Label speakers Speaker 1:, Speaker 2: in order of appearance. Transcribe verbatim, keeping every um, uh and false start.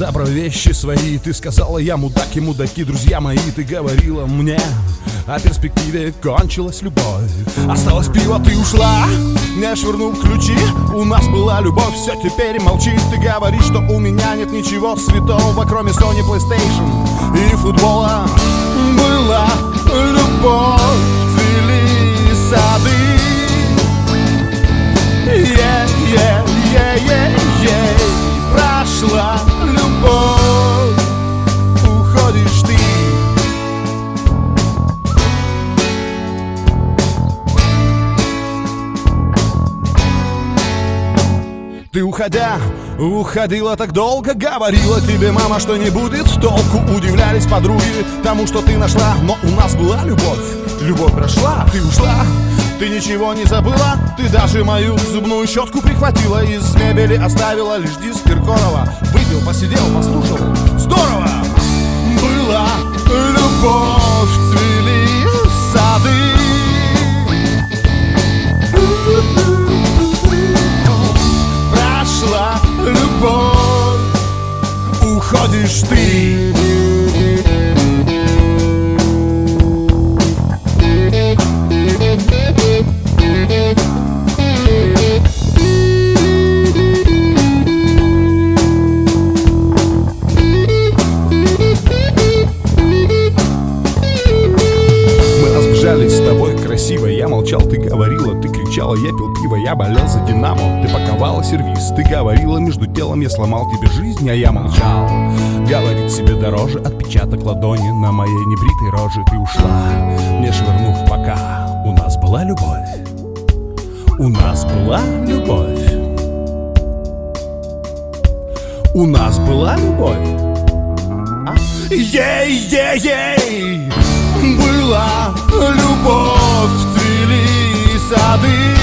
Speaker 1: забрал вещи свои. Ты сказала: я мудак и мудаки, друзья мои. Ты говорила мне о перспективе, кончилась любовь. Осталось пиво, ты ушла, не швырнув ключи. У нас была любовь, все, теперь молчишь. Ты говоришь, что у меня нет ничего святого, кроме Sony, PlayStation и футбола. Была любовь, цвели сады. Е-е-е-е-е, прошла любовь, уходишь ты. Ты, уходя, уходила так долго. Говорила тебе мама, что не будет толку. Удивлялись подруги тому, что ты нашла. Но у нас была любовь, любовь прошла. Ты ушла, ты ничего не забыла. Ты даже мою зубную щетку прихватила. Из мебели оставила лишь диск Киркорова. Выпил, посидел, послушал. Здорово! Была любовь, цвели сады. Прошла любовь, уходишь ты. С тобой красиво, я молчал, ты говорила, ты кричала, я пил пиво, я болел за Динамо. Ты паковала сервис, ты говорила, между делом я сломал тебе жизнь, а я молчал. Говорит себе дороже отпечаток ладони на моей небритой роже. Ты ушла, не швырнув пока. У нас была любовь, у нас была любовь, у нас была любовь. Ей-ей-ей, была любовь, цвели сады.